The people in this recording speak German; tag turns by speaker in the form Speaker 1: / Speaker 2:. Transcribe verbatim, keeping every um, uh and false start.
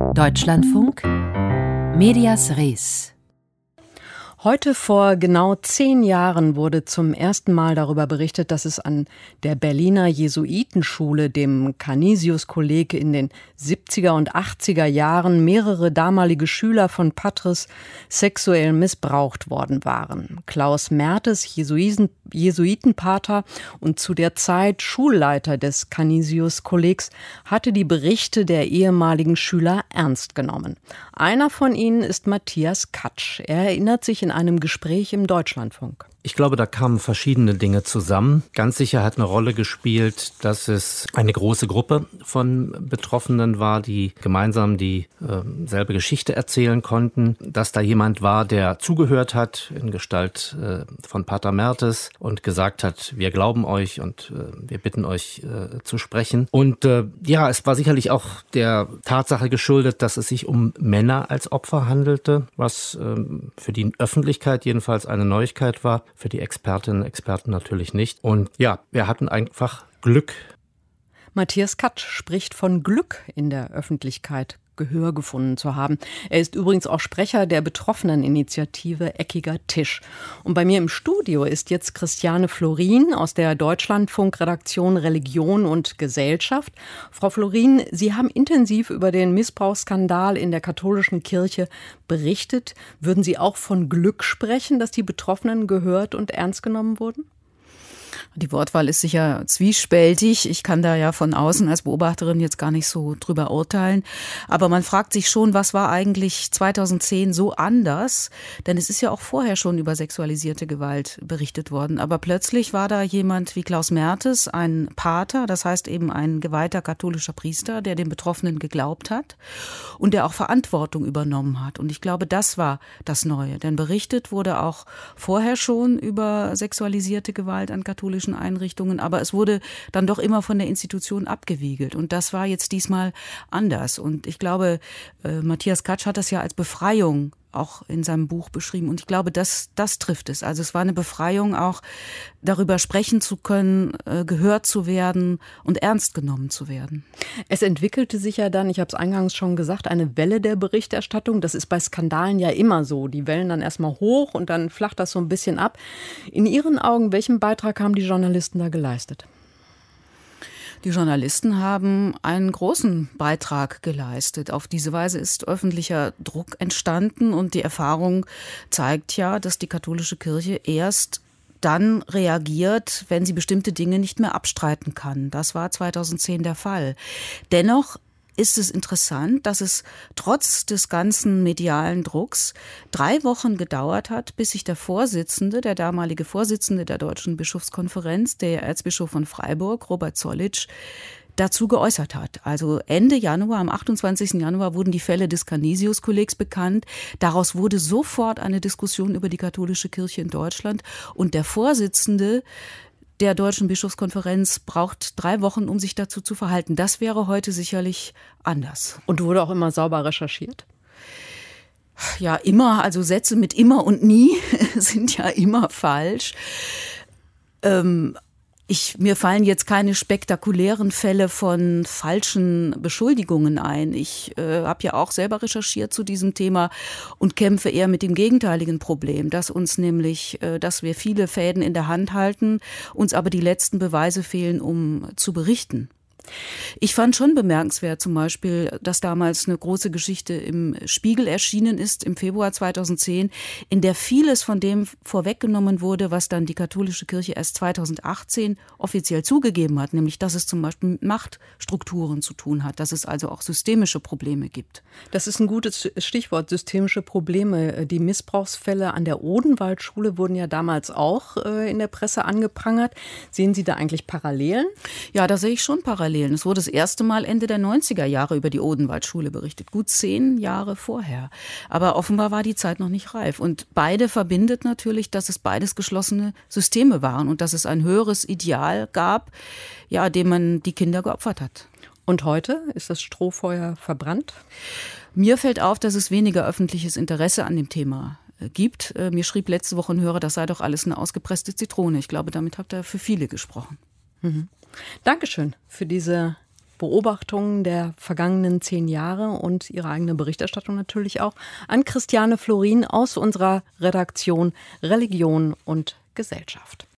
Speaker 1: Deutschlandfunk Medias Res. Heute vor genau zehn Jahren wurde zum ersten Mal darüber berichtet, dass es an der Berliner Jesuitenschule, dem Canisius-Kolleg, in den siebziger und achtziger Jahren mehrere damalige Schüler von Patres sexuell missbraucht worden waren. Klaus Mertes, Jesuiten, Jesuitenpater und zu der Zeit Schulleiter des Canisius-Kollegs, hatte die Berichte der ehemaligen Schüler ernst genommen. Einer von ihnen ist Matthias Katsch. Er erinnert sich in einem Gespräch im Deutschlandfunk.
Speaker 2: Ich glaube, da kamen verschiedene Dinge zusammen. Ganz sicher hat eine Rolle gespielt, dass es eine große Gruppe von Betroffenen war, die gemeinsam dieselbe äh, Geschichte erzählen konnten. Dass da jemand war, der zugehört hat in Gestalt äh, von Pater Mertes und gesagt hat, wir glauben euch und äh, wir bitten euch äh, zu sprechen. Und äh, ja, es war sicherlich auch der Tatsache geschuldet, dass es sich um Männer als Opfer handelte, was äh, für die Öffentlichkeit jedenfalls eine Neuigkeit war. Für die Expertinnen und Experten natürlich nicht. Und ja, wir hatten einfach Glück.
Speaker 1: Matthias Katsch spricht von Glück in der Öffentlichkeit Gehör gefunden zu haben. Er ist übrigens auch Sprecher der Betroffeneninitiative Eckiger Tisch. Und bei mir im Studio ist jetzt Christiane Florin aus der Deutschlandfunk-Redaktion Religion und Gesellschaft. Frau Florin, Sie haben intensiv über den Missbrauchsskandal in der katholischen Kirche berichtet. Würden Sie auch von Glück sprechen, dass die Betroffenen gehört und ernst genommen wurden?
Speaker 3: Die Wortwahl ist sicher zwiespältig. Ich kann da ja von außen als Beobachterin jetzt gar nicht so drüber urteilen. Aber man fragt sich schon, was war eigentlich zweitausendzehn so anders? Denn es ist ja auch vorher schon über sexualisierte Gewalt berichtet worden. Aber plötzlich war da jemand wie Klaus Mertes, ein Pater, das heißt eben ein geweihter katholischer Priester, der den Betroffenen geglaubt hat und der auch Verantwortung übernommen hat. Und ich glaube, das war das Neue. Denn berichtet wurde auch vorher schon über sexualisierte Gewalt an katholischen Einrichtungen, aber es wurde dann doch immer von der Institution abgewiegelt und das war jetzt diesmal anders und ich glaube, äh, Matthias Katsch hat das ja als Befreiung auch in seinem Buch beschrieben und ich glaube, das, das trifft es. Also es war eine Befreiung auch, darüber sprechen zu können, äh, gehört zu werden und ernst genommen zu werden.
Speaker 1: Es entwickelte sich ja dann, ich habe es eingangs schon gesagt, eine Welle der Berichterstattung. Das ist bei Skandalen ja immer so. Die Wellen dann erstmal hoch und dann flacht das so ein bisschen ab. In Ihren Augen, welchen Beitrag haben die Journalisten da geleistet?
Speaker 3: Die Journalisten haben einen großen Beitrag geleistet. Auf diese Weise ist öffentlicher Druck entstanden und die Erfahrung zeigt ja, dass die katholische Kirche erst dann reagiert, wenn sie bestimmte Dinge nicht mehr abstreiten kann. Das war zweitausendzehn der Fall. Dennoch ist es interessant, dass es trotz des ganzen medialen Drucks drei Wochen gedauert hat, bis sich der Vorsitzende, der damalige Vorsitzende der Deutschen Bischofskonferenz, der Erzbischof von Freiburg, Robert Zollitsch, dazu geäußert hat. Also Ende Januar, am achtundzwanzigsten Januar wurden die Fälle des Canisius-Kollegs bekannt. Daraus wurde sofort eine Diskussion über die katholische Kirche in Deutschland und der Vorsitzende der Deutschen Bischofskonferenz braucht drei Wochen, um sich dazu zu verhalten. Das wäre heute sicherlich anders.
Speaker 1: Und wurde auch immer sauber recherchiert?
Speaker 3: Ja, immer. Also Sätze mit immer und nie sind ja immer falsch. Ähm, Ich, mir fallen jetzt keine spektakulären Fälle von falschen Beschuldigungen ein. Ich äh, habe ja auch selber recherchiert zu diesem Thema und kämpfe eher mit dem gegenteiligen Problem, dass uns nämlich, äh, dass wir viele Fäden in der Hand halten, uns aber die letzten Beweise fehlen, um zu berichten. Ich fand schon bemerkenswert zum Beispiel, dass damals eine große Geschichte im Spiegel erschienen ist, im Februar zweitausendzehn, in der vieles von dem vorweggenommen wurde, was dann die katholische Kirche erst zweitausendachtzehn offiziell zugegeben hat, nämlich dass es zum Beispiel mit Machtstrukturen zu tun hat, dass es also auch systemische Probleme gibt.
Speaker 1: Das ist ein gutes Stichwort, systemische Probleme. Die Missbrauchsfälle an der Odenwaldschule wurden ja damals auch in der Presse angeprangert. Sehen Sie da eigentlich Parallelen?
Speaker 3: Ja, da sehe ich schon Parallelen. Es wurde das erste Mal Ende der neunziger Jahre über die Odenwaldschule berichtet, gut zehn Jahre vorher. Aber offenbar war die Zeit noch nicht reif. Und beide verbindet natürlich, dass es beides geschlossene Systeme waren und dass es ein höheres Ideal gab, ja, dem man die Kinder geopfert hat.
Speaker 1: Und heute ist das Strohfeuer verbrannt?
Speaker 3: Mir fällt auf, dass es weniger öffentliches Interesse an dem Thema gibt. Mir schrieb letzte Woche ein Hörer, das sei doch alles eine ausgepresste Zitrone. Ich glaube, damit habt ihr für viele gesprochen.
Speaker 1: Mhm. Dankeschön für diese Beobachtungen der vergangenen zehn Jahre und Ihre eigene Berichterstattung natürlich auch an Christiane Florin aus unserer Redaktion Religion und Gesellschaft.